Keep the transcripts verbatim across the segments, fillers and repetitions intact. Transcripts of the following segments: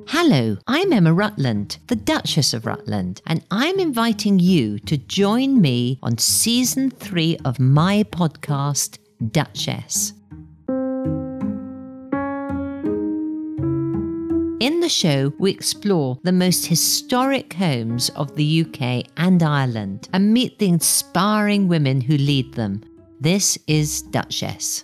Hello, I'm Emma Rutland, the Duchess of Rutland, and I'm inviting you to join me on season three of my podcast, Duchess. In the show, we explore the most historic homes of the U K and Ireland and meet the inspiring women who lead them. This is Duchess.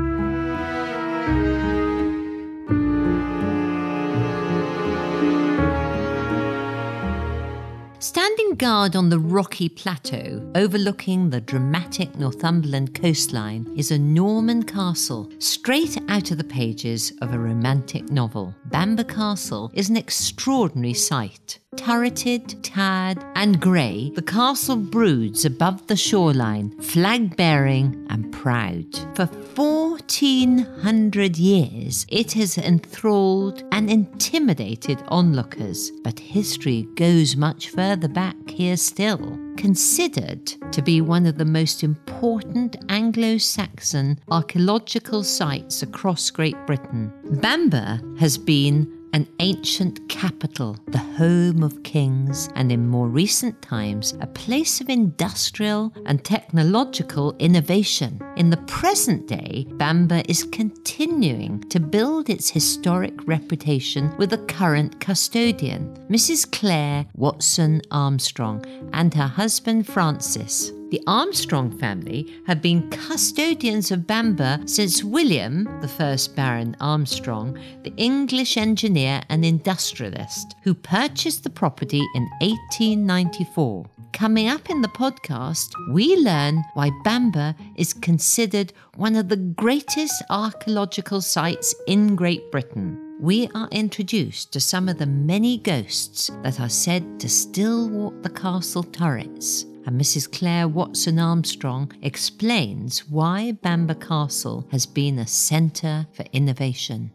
Standing guard on the rocky plateau overlooking the dramatic Northumberland coastline is a Norman castle straight out of the pages of a romantic novel. Bamburgh Castle is an extraordinary sight. Turreted, tarred and grey, the castle broods above the shoreline, flag-bearing and proud. For fourteen hundred years, it has enthralled and intimidated onlookers, but history goes much further back here still. Considered to be one of the most important Anglo-Saxon archaeological sites across Great Britain, Bamburgh has been an ancient capital, the home of kings, and in more recent times, a place of industrial and technological innovation. In the present day, Bamburgh is continuing to build its historic reputation with a current custodian, Missus Claire Watson Armstrong, and her husband Francis. The Armstrong family have been custodians of Bamburgh since William, the first Baron Armstrong, the English engineer and industrialist, who purchased the property in eighteen ninety-four. Coming up in the podcast, we learn why Bamburgh is considered one of the greatest archaeological sites in Great Britain. We are introduced to some of the many ghosts that are said to still walk the castle turrets. And Missus Claire Watson Armstrong explains why Bamburgh Castle has been a centre for innovation.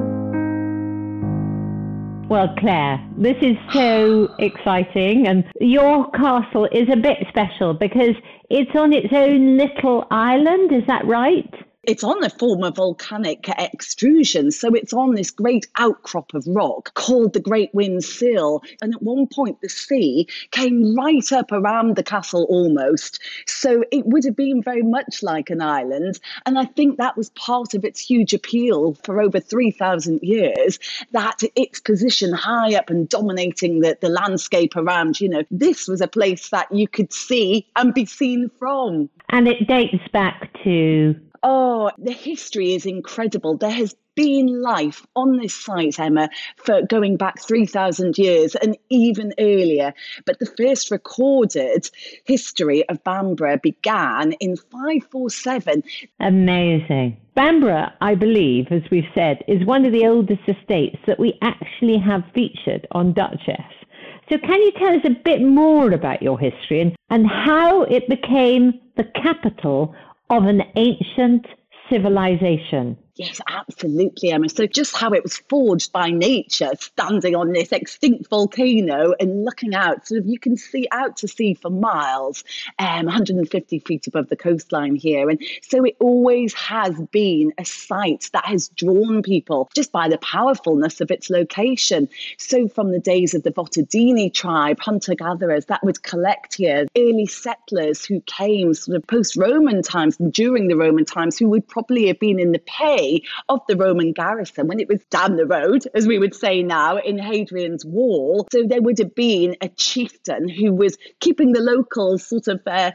Well, Claire, this is so exciting, and your castle is a bit special because it's on its own little island, is that right? It's on a form of volcanic extrusion, so it's on this great outcrop of rock called the Great Wind Sill. And at one point, the sea came right up around the castle almost. So it would have been very much like an island. And I think that was part of its huge appeal for over three thousand years, that its position high up and dominating the, the landscape around, you know, this was a place that you could see and be seen from. And it dates back to... Oh, the history is incredible. There has been life on this site, Emma, for going back three thousand years and even earlier. But the first recorded history of Bamburgh began in five forty-seven. Amazing. Bamburgh, I believe, as we've said, is one of the oldest estates that we actually have featured on Duchess. So can you tell us a bit more about your history and, and how it became the capital of an ancient civilization? Yes, absolutely, Emma. So just how it was forged by nature, standing on this extinct volcano and looking out, sort of you can see out to sea for miles, um, one hundred fifty feet above the coastline here. And so it always has been a site that has drawn people just by the powerfulness of its location. So from the days of the Votadini tribe, hunter-gatherers that would collect here, early settlers who came sort of post-Roman times and during the Roman times, who would probably have been in the pay of the Roman garrison when it was down the road, as we would say now, in Hadrian's Wall. So there would have been a chieftain who was keeping the locals sort of uh,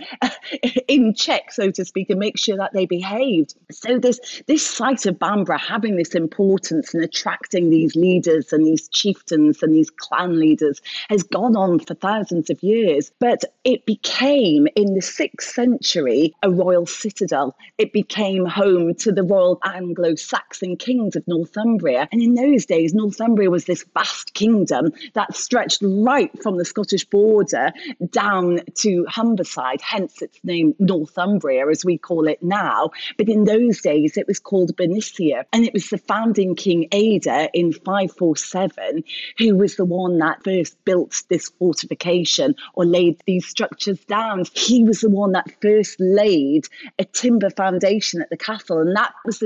in check, so to speak, and make sure that they behaved. So this, this site of Bamburgh having this importance and attracting these leaders and these chieftains and these clan leaders has gone on for thousands of years. But it became, in the sixth century, a royal citadel. It became home to the royal Anglo-Saxon kings of Northumbria. And in those days, Northumbria was this vast kingdom that stretched right from the Scottish border down to Humberside, hence its name Northumbria, as we call it now. But in those days, it was called Bernicia. And it was the founding King Ada in five forty-seven who was the one that first built this fortification or laid these structures down. He was the one that first laid a timber foundation at the castle. And that was the transition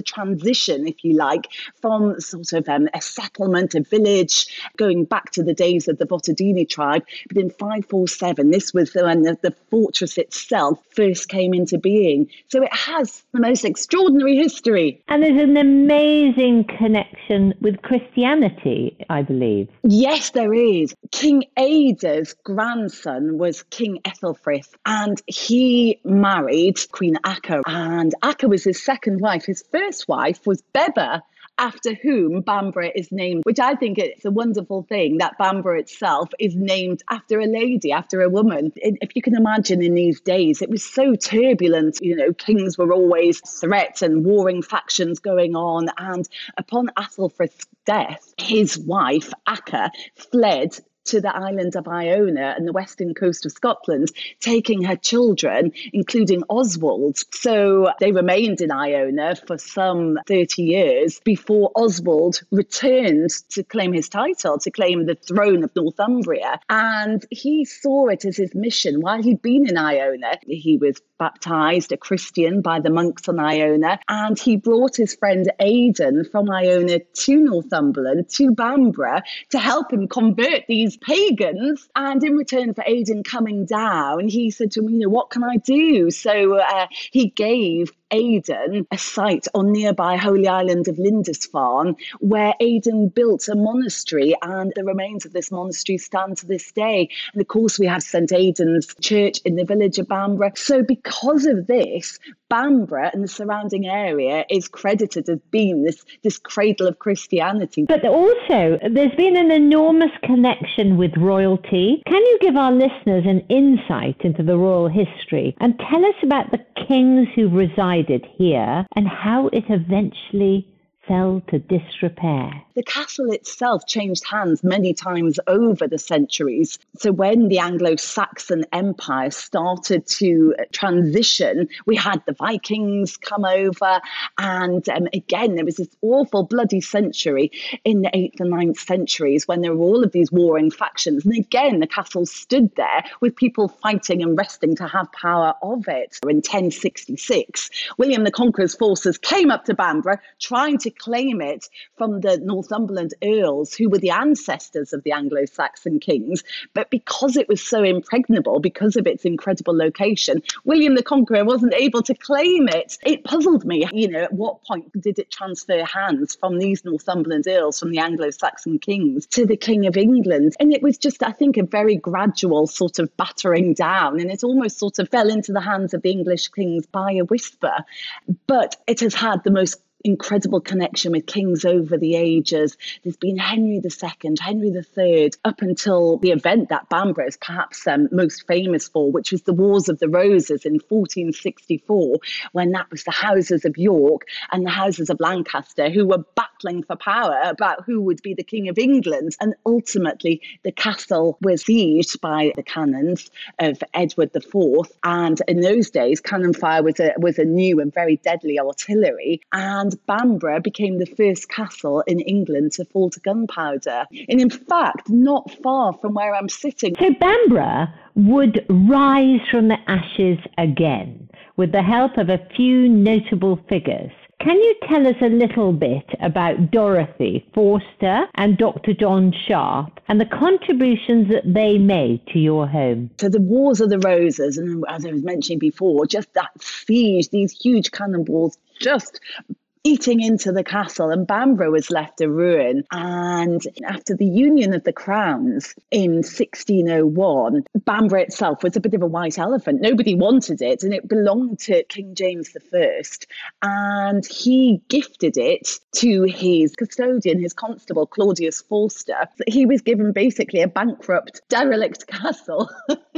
transition, if you like, from sort of um, a settlement, a village, going back to the days of the Votadini tribe. But in five forty-seven, this was when the, the fortress itself first came into being. So it has the most extraordinary history. And there's an amazing connection with Christianity, I believe. Yes, there is. King Ada's grandson was King Ethelfrith, and he married Queen Acca. And Acca was his second wife. His first wife was Bebba, after whom Bamborough is named, which I think it's a wonderful thing that Bamborough itself is named after a lady, after a woman. If you can imagine in these days, it was so turbulent. You know, kings were always threats and warring factions going on. And upon Athelfrith's death, his wife, Acca, fled to the island of Iona and the western coast of Scotland, taking her children, including Oswald. So they remained in Iona for some thirty years before Oswald returned to claim his title, to claim the throne of Northumbria. And he saw it as his mission. While he'd been in Iona, he was baptized a Christian by the monks on Iona, and he brought his friend Aidan from Iona to Northumberland, to Bamborough, to help him convert these pagans. And in return for Aidan coming down, he said to him, you know, what can I do? So uh, he gave Aidan a site on nearby holy island of Lindisfarne, where Aidan built a monastery, and the remains of this monastery stand to this day. And of course, we have Saint Aidan's church in the village of Bamborough. So because of this, Bamborough and the surrounding area is credited as being this, this cradle of Christianity. But also, there's been an enormous connection with royalty. Can you give our listeners an insight into the royal history and tell us about the kings who resided here and how it eventually fell to disrepair? The castle itself changed hands many times over the centuries. So when the Anglo-Saxon Empire started to transition, we had the Vikings come over, and um, again, there was this awful bloody century in the eighth and ninth centuries when there were all of these warring factions. And again, the castle stood there with people fighting and wresting to have power of it. In ten sixty-six, William the Conqueror's forces came up to Bamborough, trying to claim it from the Northumberland earls, who were the ancestors of the Anglo-Saxon kings. But because it was so impregnable, because of its incredible location, William the Conqueror wasn't able to claim it. It puzzled me, you know, at what point did it transfer hands from these Northumberland earls, from the Anglo-Saxon kings, to the King of England? And it was just, I think, a very gradual sort of battering down, and it almost sort of fell into the hands of the English kings by a whisper. But it has had the most incredible connection with kings over the ages. There's been Henry the Second, Henry the Third, up until the event that Bamborough is perhaps um, most famous for, which was the Wars of the Roses in fourteen sixty-four, when that was the houses of York and the houses of Lancaster who were battling for power about who would be the King of England. And ultimately, the castle was sieged by the cannons of Edward the Fourth. And in those days, cannon fire was a, was a new and very deadly artillery. And Bamborough became the first castle in England to fall to gunpowder. And in fact, not far from where I'm sitting. So Bamborough would rise from the ashes again with the help of a few notable figures. Can you tell us a little bit about Dorothy Forster and Doctor John Sharp and the contributions that they made to your home? So the Wars of the Roses, and as I was mentioning before, just that siege, these huge cannonballs just eating into the castle, and Bamborough was left a ruin. And after the union of the crowns in sixteen oh one, Bamborough itself was a bit of a white elephant. Nobody wanted it, and it belonged to King James the First. And he gifted it to his custodian, his constable, Claudius Forster. He was given basically a bankrupt, derelict castle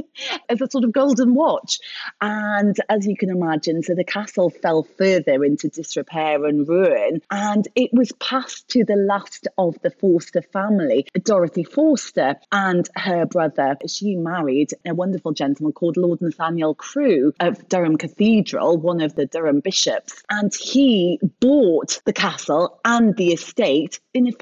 as a sort of golden watch. And as you can imagine, so the castle fell further into disrepair and ruin, and it was passed to the last of the Forster family, Dorothy Forster, and her brother. She married a wonderful gentleman called Lord Nathaniel Crewe of Durham Cathedral, one of the Durham bishops, and he bought the castle and the estate, in effect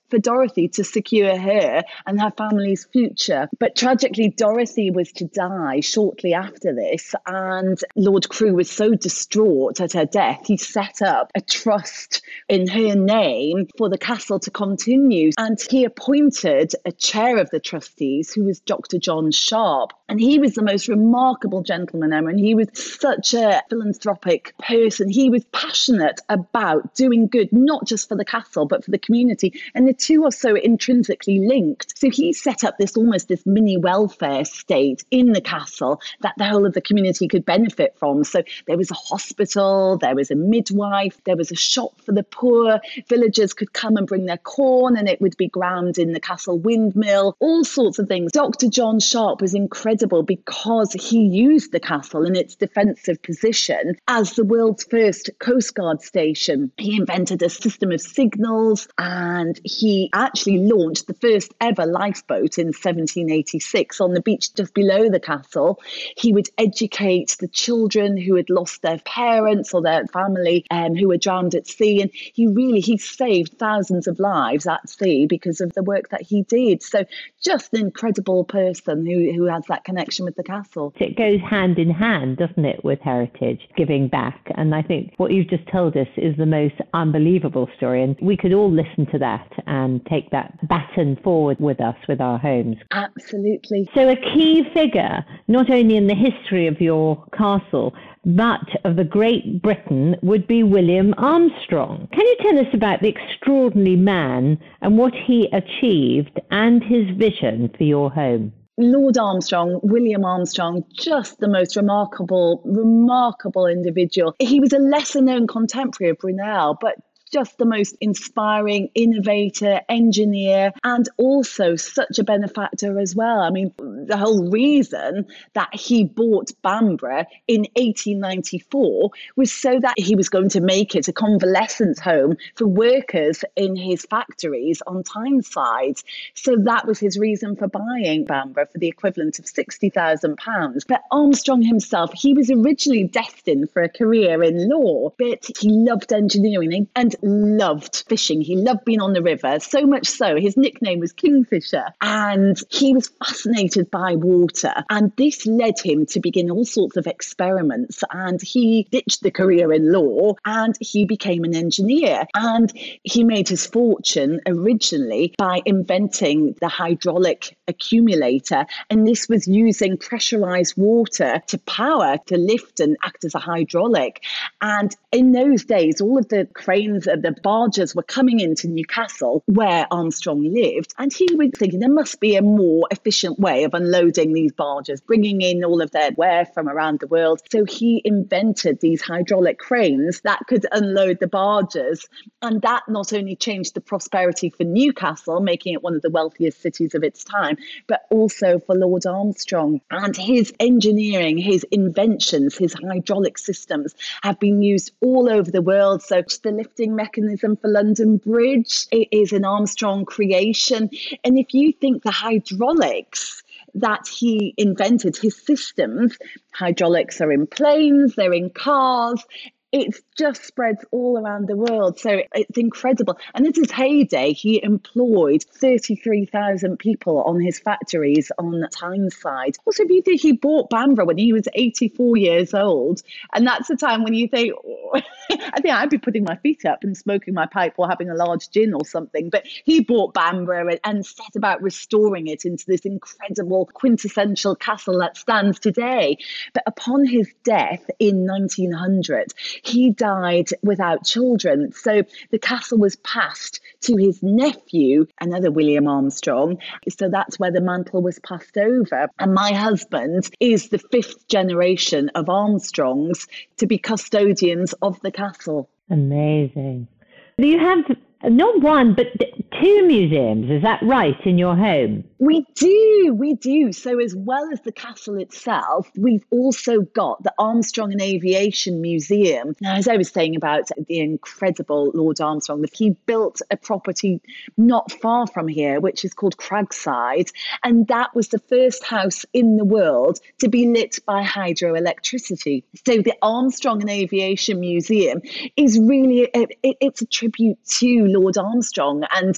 for Dorothy to secure her and her family's future. But tragically, Dorothy was to die shortly after this, and Lord Crewe was so distraught at her death, he set up a trust in her name for the castle to continue. And he appointed a chair of the trustees, who was Doctor John Sharp. And he was the most remarkable gentleman, Emma, and he was such a philanthropic person. He was passionate about doing good, not just for the castle, but for the community. And the two are so intrinsically linked. So he set up this almost this mini welfare state in the castle that the whole of the community could benefit from. So there was a hospital, there was a midwife, there was a shop for the poor. Villagers could come and bring their corn and it would be ground in the castle windmill, all sorts of things. Doctor John Sharp was incredible because he used the castle in its defensive position as the world's first Coast Guard station. He invented a system of signals, and he actually launched the first ever lifeboat in seventeen eighty-six on the beach just below the castle. He would educate the children who had lost their parents or their family um, who were drowned at sea. And he really, he saved thousands of lives at sea because of the work that he did. So just an incredible person who, who has that connection with the castle. It goes hand in hand, doesn't it, with heritage, giving back. And I think what you've just told us is the most unbelievable story. And we could all listen to that and take that baton forward with us with our homes. Absolutely. So a key figure, not only in the history of your castle, but of the Great Britain, would be William Armstrong. Can you tell us about the extraordinary man and what he achieved and his vision for your home? Lord Armstrong, William Armstrong, just the most remarkable, remarkable individual. He was a lesser known contemporary of Brunel, but just the most inspiring innovator, engineer, and also such a benefactor as well. I mean, the whole reason that he bought Bamborough in eighteen ninety-four was so that he was going to make it a convalescence home for workers in his factories on Tyneside. So that was his reason for buying Bamborough for the equivalent of sixty thousand pounds. But Armstrong himself, he was originally destined for a career in law, but he loved engineering and loved fishing. He loved being on the river, so much so his nickname was Kingfisher, and he was fascinated by water. And this led him to begin all sorts of experiments, and he ditched the career in law and he became an engineer. And he made his fortune originally by inventing the hydraulic accumulator, and this was using pressurized water to power, to lift and act as a hydraulic. And in those days, all of the cranes, the barges were coming into Newcastle where Armstrong lived, and he was thinking there must be a more efficient way of unloading these barges, bringing in all of their ware from around the world. So he invented these hydraulic cranes that could unload the barges, and that not only changed the prosperity for Newcastle, making it one of the wealthiest cities of its time, but also for Lord Armstrong. And his engineering, his inventions, his hydraulic systems have been used all over the world. So the lifting mechanism for London Bridge, it is an Armstrong creation. And if you think the hydraulics that he invented, his systems, hydraulics are in planes, they're in cars, it just spreads all around the world. So it's incredible. And at his heyday, he employed thirty-three thousand people on his factories on Tyneside. Also, if you think he bought Bamborough when he was eighty-four years old, and that's the time when you think, oh, I think I'd be putting my feet up and smoking my pipe or having a large gin or something. But he bought Bamborough and set about restoring it into this incredible quintessential castle that stands today. But upon his death in nineteen hundred, he died without children. So the castle was passed to his nephew, another William Armstrong. So that's where the mantle was passed over. And my husband is the fifth generation of Armstrongs to be custodians of the castle. Amazing. You have not one, but two museums, is that right, in your home? We do, we do. So as well as the castle itself, we've also got the Armstrong and Aviation Museum. Now, as I was saying about the incredible Lord Armstrong, he built a property not far from here, which is called Cragside. And that was the first house in the world to be lit by hydroelectricity. So the Armstrong and Aviation Museum is really, a, it, it's a tribute to Lord Armstrong. And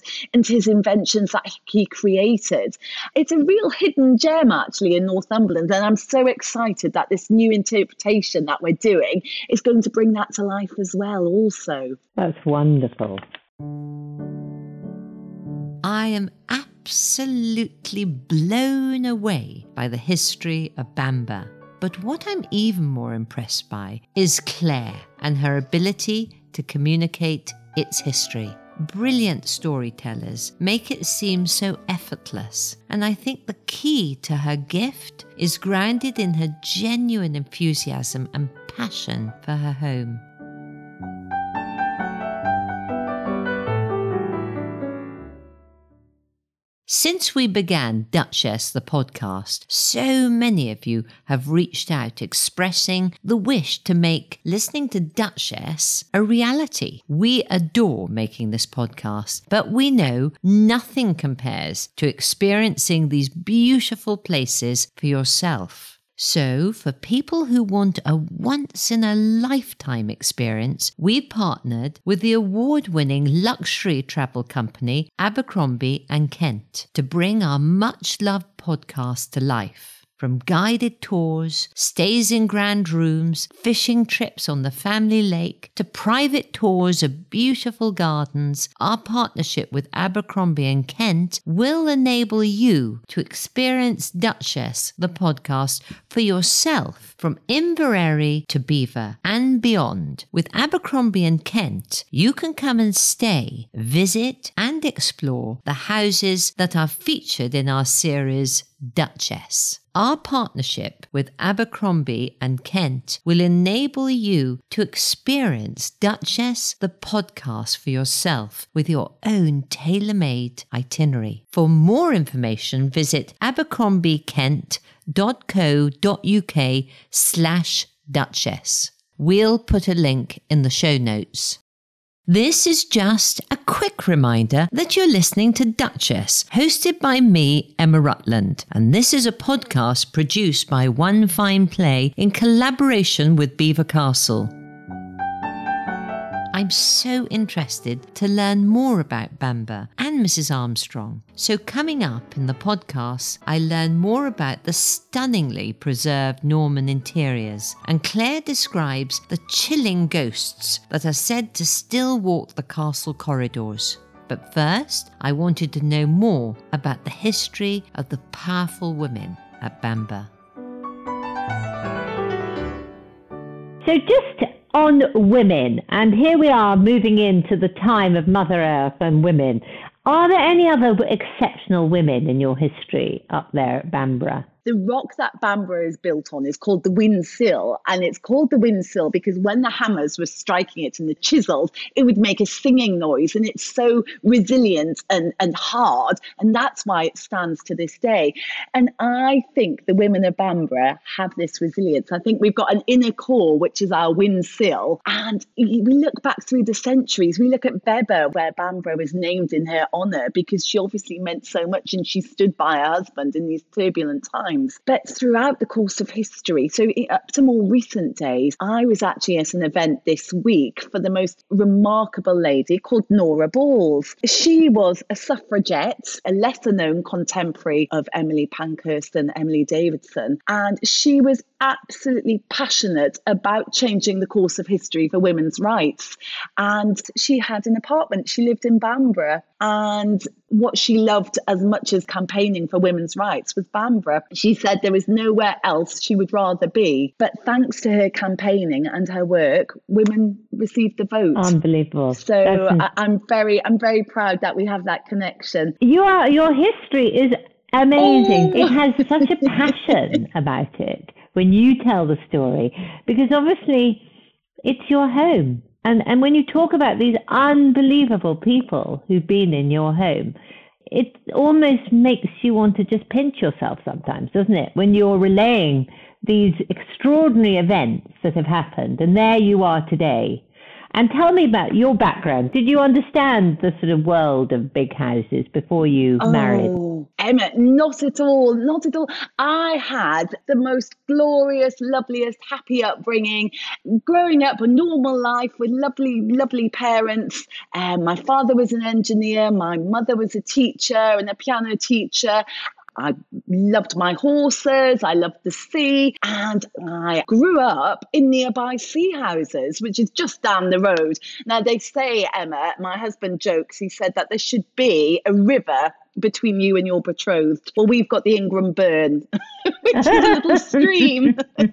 and his inventions that he created. It's a real hidden gem, actually, in Northumberland. And I'm so excited that this new interpretation that we're doing is going to bring that to life as well, also. That's wonderful. I am absolutely blown away by the history of Bamburgh. But what I'm even more impressed by is Claire and her ability to communicate its history. Brilliant storytellers make it seem so effortless, and I think the key to her gift is grounded in her genuine enthusiasm and passion for her home. Since we began Duchess, the podcast, so many of you have reached out expressing the wish to make listening to Duchess a reality. We adore making this podcast, but we know nothing compares to experiencing these beautiful places for yourself. So, for people who want a once-in-a-lifetime experience, we partnered with the award-winning luxury travel company Abercrombie and Kent to bring our much-loved podcast to life. From guided tours, stays in grand rooms, fishing trips on the family lake, to private tours of beautiful gardens, our partnership with Abercrombie and Kent will enable you to experience Duchess, the podcast, for yourself from Inverary to Belvoir and beyond. With Abercrombie and Kent, you can come and stay, visit and explore the houses that are featured in our series Duchess. Our partnership with Abercrombie and Kent will enable you to experience Duchess, the podcast, for yourself with your own tailor-made itinerary. For more information, visit abercrombiekent.co.uk slash Duchess. We'll put a link in the show notes. This is just a quick reminder that you're listening to Duchess, hosted by me, Emma Rutland, and this is a podcast produced by One Fine Play in collaboration with Belvoir Castle. I'm so interested to learn more about Bamburgh and Missus Armstrong. So coming up in the podcast, I learn more about the stunningly preserved Norman interiors, and Claire describes the chilling ghosts that are said to still walk the castle corridors. But first, I wanted to know more about the history of the powerful women at Bamburgh. So just on women, and here we are moving into the time of Mother Earth and women. Are there any other exceptional women in your history up there at Bamburgh? The rock that Bamburgh is built on is called the Windsill, and it's called the Windsill because when the hammers were striking it and the chisels, it would make a singing noise, and it's so resilient and, and hard, and that's why it stands to this day. And I think the women of Bamburgh have this resilience. I think we've got an inner core, which is our Windsill, and we look back through the centuries. We look at Bebba, where Bamburgh was named in her honour because she obviously meant so much and she stood by her husband in these turbulent times. But throughout the course of history, so up to more recent days, I was actually at an event this week for the most remarkable lady called Nora Balls. She was a suffragette, a lesser known contemporary of Emily Pankhurst and Emily Davidson, and she was absolutely passionate about changing the course of history for women's rights. And she had an apartment. She lived in Bamburgh, and what she loved as much as campaigning for women's rights was Bamburgh. She said there was nowhere else she would rather be. But thanks to her campaigning and her work, women received the vote. Unbelievable. So I, I'm very, I'm very proud that we have that connection. You are, your history is amazing. Oh. It has such a passion about it when you tell the story, because obviously it's your home. And and when you talk about these unbelievable people who've been in your home, it almost makes you want to just pinch yourself sometimes, doesn't it? When you're relaying these extraordinary events that have happened, and there you are today. And tell me about your background. Did you understand the sort of world of big houses before you oh, married? Emma, not at all, not at all. I had the most glorious, loveliest, happy upbringing, growing up a normal life with lovely, lovely parents. Um, my father was an engineer, my mother was a teacher and a piano teacher. I loved my horses, I loved the sea, and I grew up in nearby sea houses, which is just down the road. Now, they say, Emma, my husband jokes, he said that there should be a river between you and your betrothed. Well, we've got the Ingram Burn, which is a little stream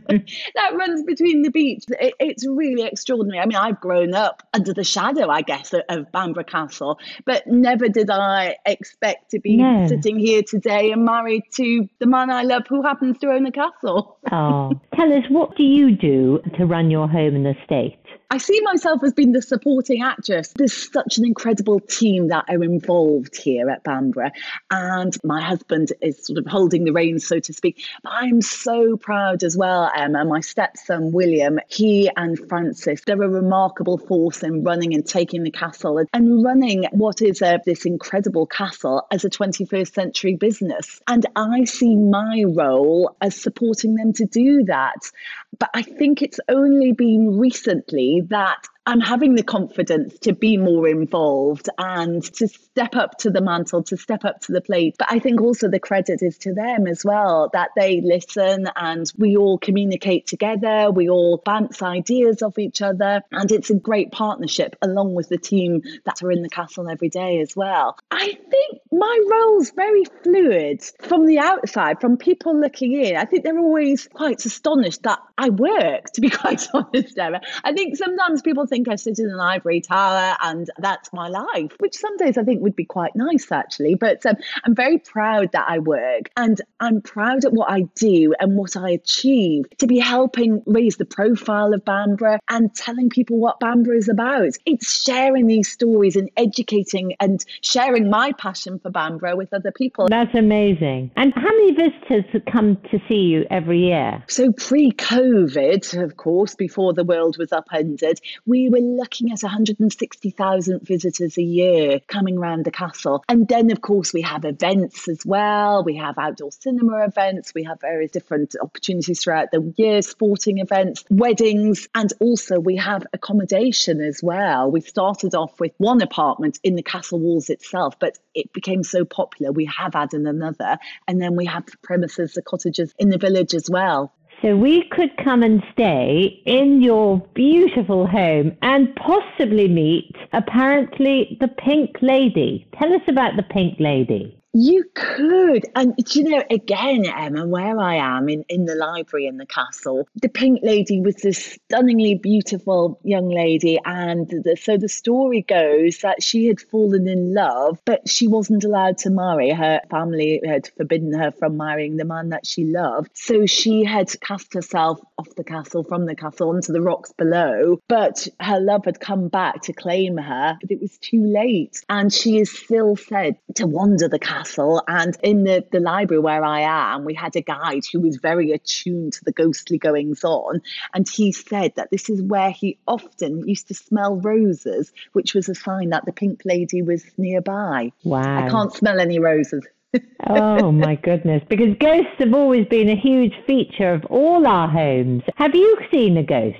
that runs between the beach. It, it's really extraordinary. I mean, I've grown up under the shadow, I guess, of, of Bamburgh Castle, but never did I expect to be no. sitting here today and married to the man I love who happens to own the castle. Oh, tell us, what do you do to run your home and estate? I see myself as being the supporting actress. There's such an incredible team that are involved here at Bamburgh, and my husband is sort of holding the reins, so to speak. But I'm so proud as well, Emma. My stepson, William, he and Francis, they're a remarkable force in running and taking the castle and running what is a, this incredible castle as a twenty-first century business. And I see my role as supporting them to do that. But I think it's only been recently that I'm having the confidence to be more involved and to step up to the mantle, to step up to the plate. But I think also the credit is to them as well, that they listen and we all communicate together, we all bounce ideas off each other. And it's a great partnership along with the team that are in the castle every day as well. I think my role's very fluid from the outside, from people looking in. I think they're always quite astonished that I work, to be quite honest, Emma. I think sometimes people think I sit in an ivory tower and that's my life, which some days I think would be quite nice, actually. But um, I'm very proud that I work, and I'm proud at what I do and what I achieve to be helping raise the profile of Bamburgh and telling people what Bamburgh is about. It's sharing these stories and educating and sharing my passion for Bamburgh with other people. That's amazing. And how many visitors come to see you every year? So pre-COVID, of course, before the world was upended, we were looking at one hundred sixty thousand visitors a year coming around the castle. And then, of course, we have events as well. We have outdoor cinema events. We have various different opportunities throughout the year, sporting events, weddings, and also we have accommodation as well. We started off with one apartment in the castle walls itself, but it became so popular, we have added another. And then we have the premises, the cottages in the village as well. So we could come and stay in your beautiful home and possibly meet, apparently, the Pink Lady. Tell us about the Pink Lady. You could. And, do you know, again, Emma, where I am in, in the library in the castle, the Pink Lady was this stunningly beautiful young lady. And the, so the story goes that she had fallen in love, but she wasn't allowed to marry. Her family had forbidden her from marrying the man that she loved. So she had cast herself off the castle, from the castle onto the rocks below. But her love had come back to claim her, but it was too late. And she is still said to wander the castle. And in the, the library where I am, we had a guide who was very attuned to the ghostly goings on. And he said that this is where he often used to smell roses, which was a sign that the Pink Lady was nearby. Wow. I can't smell any roses. Oh, my goodness. Because ghosts have always been a huge feature of all our homes. Have you seen a ghost?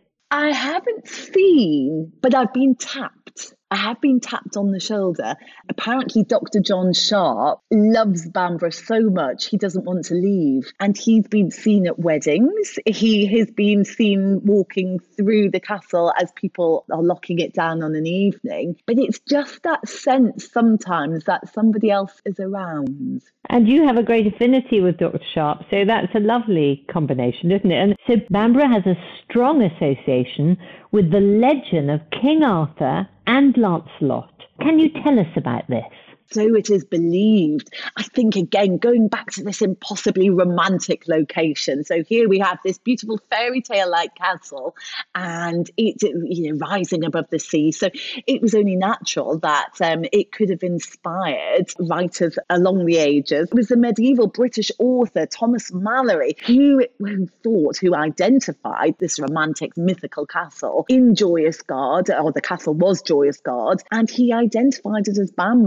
I haven't seen, but I've been tapped. I have been tapped on the shoulder. Apparently, Doctor John Sharp loves Bamburgh so much he doesn't want to leave. And he's been seen at weddings. He has been seen walking through the castle as people are locking it down on an evening. But it's just that sense sometimes that somebody else is around. And you have a great affinity with Doctor Sharp, so that's a lovely combination, isn't it? And so Bamburgh has a strong association with the legend of King Arthur and Lancelot. Can you tell us about this? So it is believed. I think, again, going back to this impossibly romantic location. So here we have this beautiful fairy tale-like castle and it, you know, rising above the sea. So it was only natural that um, it could have inspired writers along the ages. It was the medieval British author Thomas Malory who, who thought, who identified this romantic mythical castle in Joyous Gard, or the castle was Joyous Gard, and he identified it as Bamburgh.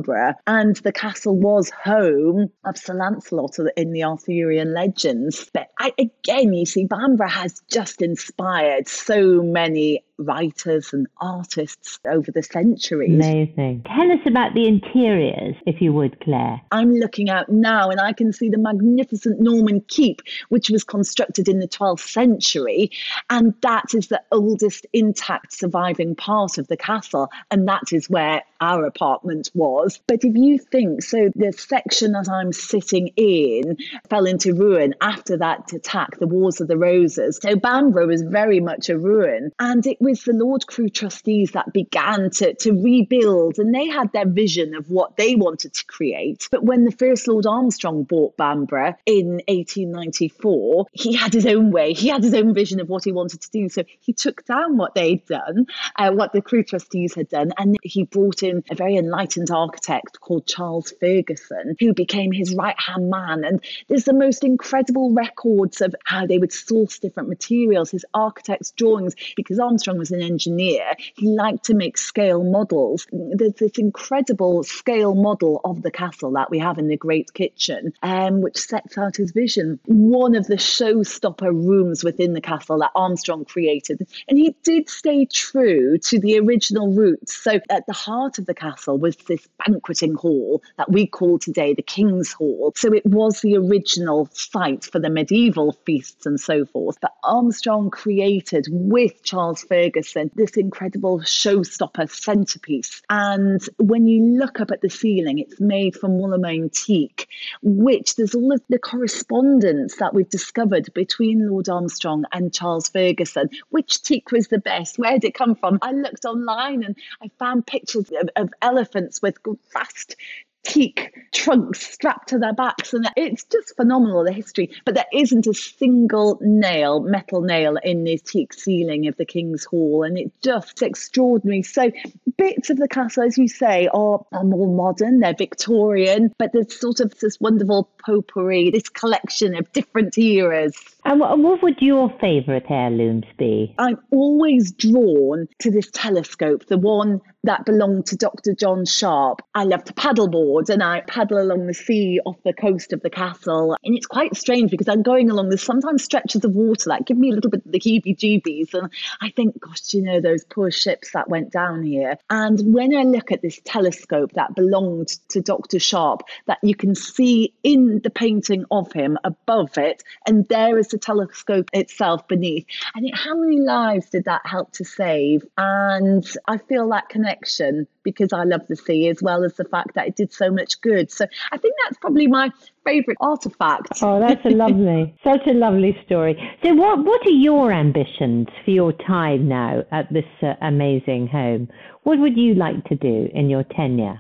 And the castle was home of Sir Lancelot in the Arthurian legends. But I, again, you see, Bamburgh has just inspired so many writers and artists over the centuries. Amazing. Tell us about the interiors, if you would, Claire. I'm looking out now and I can see the magnificent Norman keep, which was constructed in the twelfth century. And that is the oldest intact surviving part of the castle. And that is where our apartment was. But if you think, so the section that I'm sitting in fell into ruin after that attack, the Wars of the Roses. So Bamburgh was very much a ruin. And it was the Lord Crewe trustees that began to, to rebuild, and they had their vision of what they wanted to create. But when the first Lord Armstrong bought Bamburgh in eighteen ninety-four, he had his own way. He had his own vision of what he wanted to do. So he took down what they'd done, uh, what the Crewe trustees had done, and he brought in a very enlightened architect called Charles Ferguson, who became his right-hand man. And there's the most incredible records of how they would source different materials, his architect's drawings, because Armstrong was an engineer. He liked to make scale models. There's this incredible scale model of the castle that we have in the Great Kitchen, um, which sets out his vision. One of the showstopper rooms within the castle that Armstrong created. And he did stay true to the original roots. So at the heart of the castle was this banqueting hall that we call today the King's Hall. So it was the original site for the medieval feasts and so forth. But Armstrong created with Charles Ferguson this incredible showstopper centerpiece. And when you look up at the ceiling, it's made from Wollomane teak, which there's all of the correspondence that we've discovered between Lord Armstrong and Charles Ferguson. Which teak was the best? Where did it come from? I looked online and I found pictures of, of elephants with vast teak trunks strapped to their backs, and it's just phenomenal, the history. But there isn't a single nail, metal nail, in the teak ceiling of the King's Hall, and it's just extraordinary. So bits of the castle, as you say, are, are more modern, they're Victorian, but there's sort of this wonderful potpourri, this collection of different eras. And what would your favourite heirlooms be? I'm always drawn to this telescope, the one that belonged to Doctor John Sharp. I love to paddleboard, and I paddle along the sea off the coast of the castle. And it's quite strange because I'm going along there's sometimes stretches of water that give me a little bit of the heebie-jeebies. And I think, gosh, you know, those poor ships that went down here. And when I look at this telescope that belonged to Doctor Sharp, that you can see in the painting of him above it, and there is the telescope itself beneath. I think, how many lives did that help to save? And I feel that connection because I love the sea, as well as the fact that it did so much good. So I think that's probably my favourite artefact. Oh, that's a lovely, such a lovely story. So what, what are your ambitions for your time now at this uh, amazing home? What would you like to do in your tenure?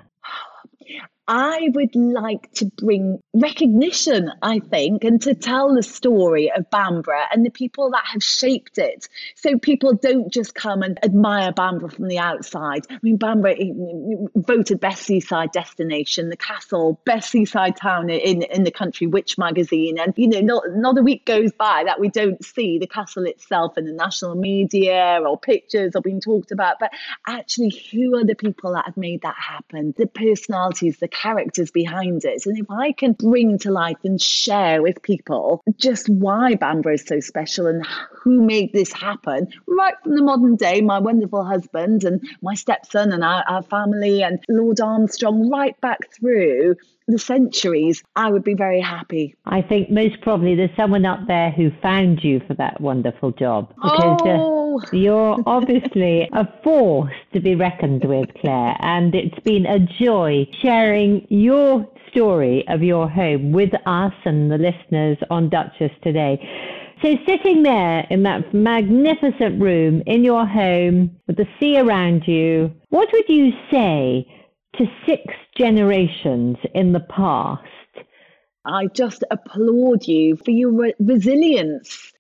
I would like to bring recognition, I think, and to tell the story of Bamburgh and the people that have shaped it. So people don't just come and admire Bamburgh from the outside. I mean, Bamburgh voted best seaside destination, the castle, best seaside town in, in the country, Which magazine. And, you know, not, not a week goes by that we don't see the castle itself in the national media or pictures or being talked about. But actually, who are the people that have made that happen? The personalities, the characters behind it. And if I can bring to life and share with people just why Bamburgh is so special and who made this happen, right from the modern day, my wonderful husband and my stepson and our, our family and Lord Armstrong, right back through the centuries, I would be very happy. I think most probably there's someone up there who found you for that wonderful job. Because oh. uh, you're obviously a force to be reckoned with, Claire, and it's been a joy sharing your story of your home with us and the listeners on Duchess today. So sitting there in that magnificent room in your home with the sea around you, what would you say to six generations in the past? I just applaud you for your re- resilience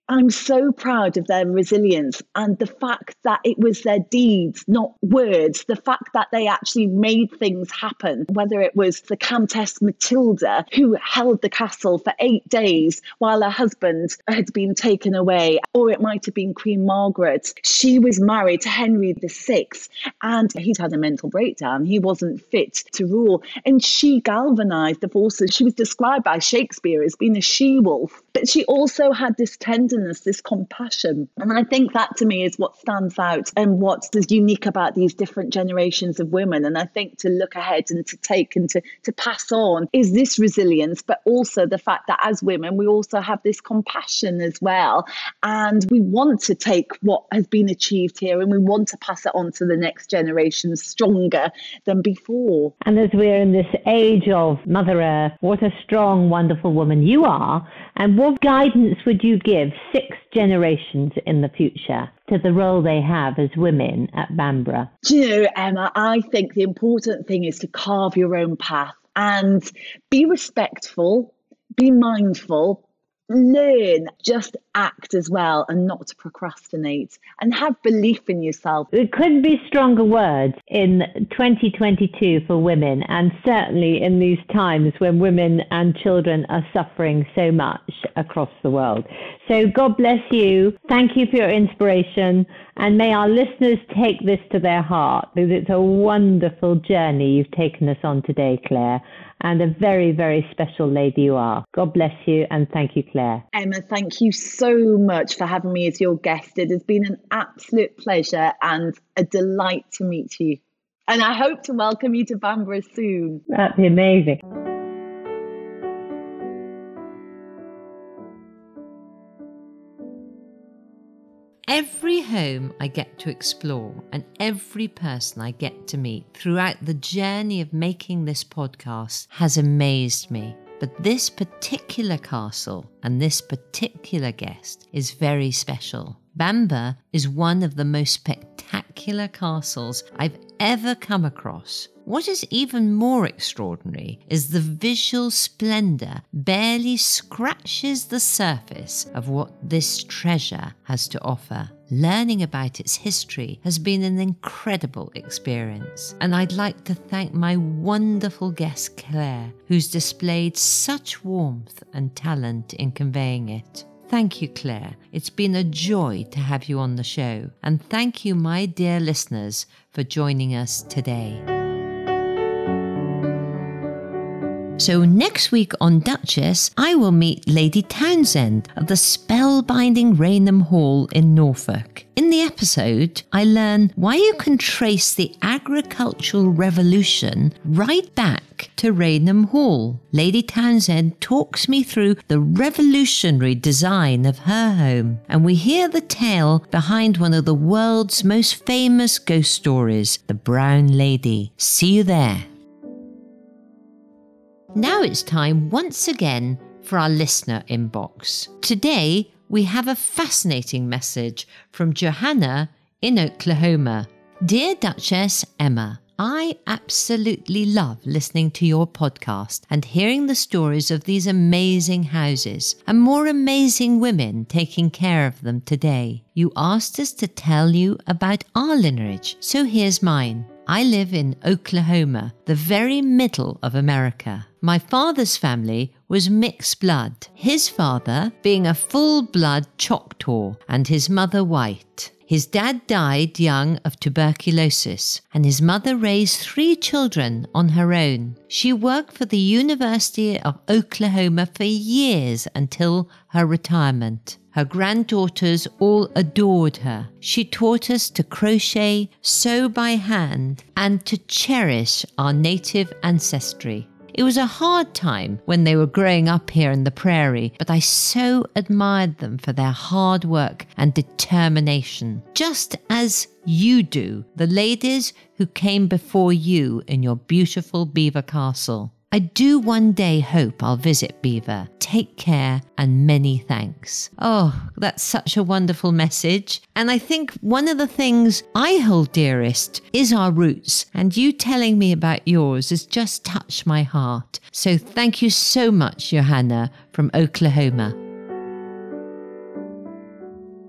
I'm so proud of their resilience and the fact that it was their deeds, not words, the fact that they actually made things happen, whether it was the Countess Matilda, who held the castle for eight days while her husband had been taken away, or it might have been Queen Margaret. She was married to Henry the Sixth and he'd had a mental breakdown. He wasn't fit to rule. And she galvanised the forces. She was described by Shakespeare as being a she-wolf, but she also had this tenderness, this compassion. And I think that to me is what stands out and what is unique about these different generations of women. And I think to look ahead and to take and to, to pass on is this resilience, but also the fact that as women, we also have this compassion as well. And we want to take what has been achieved here and we want to pass it on to the next generation stronger than before. And as we're in this age of Mother Earth, what a strong, wonderful woman you are. And what guidance would you give six generations in the future to the role they have as women at Bamborough? Do you know, Emma, I think the important thing is to carve your own path and be respectful, be mindful, learn, just act as well and not to procrastinate and have belief in yourself. It couldn't be stronger words in twenty twenty-two for women, and certainly in these times when women and children are suffering so much across the world. So God bless you. Thank you for your inspiration, and may our listeners take this to their heart, because it's a wonderful journey you've taken us on today, Claire. And a very, very special lady you are. God bless you, and thank you, Claire. Emma, thank you so much for having me as your guest. It has been an absolute pleasure and a delight to meet you. And I hope to welcome you to Bamborough soon. That'd be amazing. Every home I get to explore and every person I get to meet throughout the journey of making this podcast has amazed me. But this particular castle and this particular guest is very special. Bamborough is one of the most spectacular castles I've ever come across. What is even more extraordinary is the visual splendour barely scratches the surface of what this treasure has to offer. Learning about its history has been an incredible experience, and I'd like to thank my wonderful guest Claire, who's displayed such warmth and talent in conveying it. Thank you, Claire. It's been a joy to have you on the show, and thank you, my dear listeners, for joining us today. So next week on Duchess, I will meet Lady Townsend of the spellbinding Rainham Hall in Norfolk. In the episode, I learn why you can trace the agricultural revolution right back to Rainham Hall. Lady Townsend talks me through the revolutionary design of her home, and we hear the tale behind one of the world's most famous ghost stories, The Brown Lady. See you there. Now it's time once again for our listener inbox. Today we have a fascinating message from Johanna in Oklahoma. Dear Duchess Emma, I absolutely love listening to your podcast and hearing the stories of these amazing houses and more amazing women taking care of them today. You asked us to tell you about our lineage, so here's mine. I live in Oklahoma, the very middle of America. My father's family was mixed blood, his father being a full-blood Choctaw and his mother white. His dad died young of tuberculosis, and his mother raised three children on her own. She worked for the University of Oklahoma for years until her retirement. Her granddaughters all adored her. She taught us to crochet, sew by hand, and to cherish our native ancestry. It was a hard time when they were growing up here in the prairie, but I so admired them for their hard work and determination, just as you do, the ladies who came before you in your beautiful Belvoir Castle. I do one day hope I'll visit Belvoir. Take care and many thanks. Oh, that's such a wonderful message. And I think one of the things I hold dearest is our roots. And you telling me about yours has just touched my heart. So thank you so much, Johanna from Oklahoma.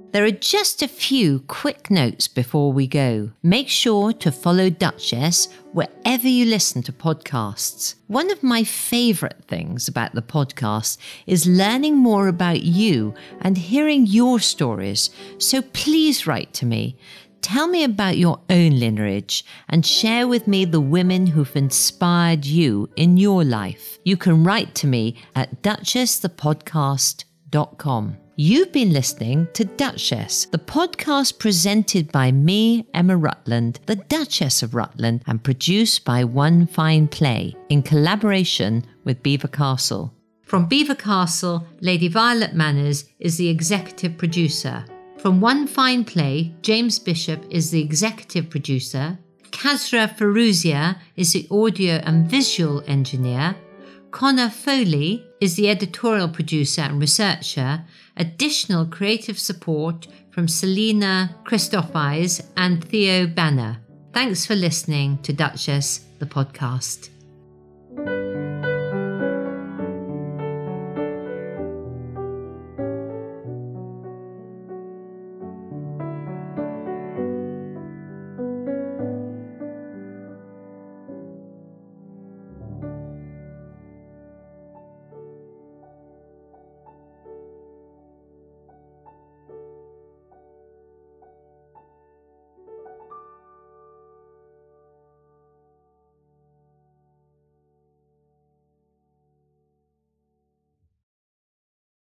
There are just a few quick notes before we go. Make sure to follow Duchess wherever you listen to podcasts. One of my favourite things about the podcast is learning more about you and hearing your stories. So please write to me. Tell me about your own lineage and share with me the women who've inspired you in your life. You can write to me at duchess the podcast dot com. You've been listening to Duchess, the podcast presented by me, Emma Rutland, the Duchess of Rutland, and produced by One Fine Play in collaboration with Belvoir Castle. From Belvoir Castle, Lady Violet Manners is the executive producer. From One Fine Play, James Bishop is the executive producer. Kazra Feruzia is the audio and visual engineer. Connor Foley is the editorial producer and researcher. Additional creative support from Selena Christophis and Theo Banner. Thanks for listening to Duchess, the podcast.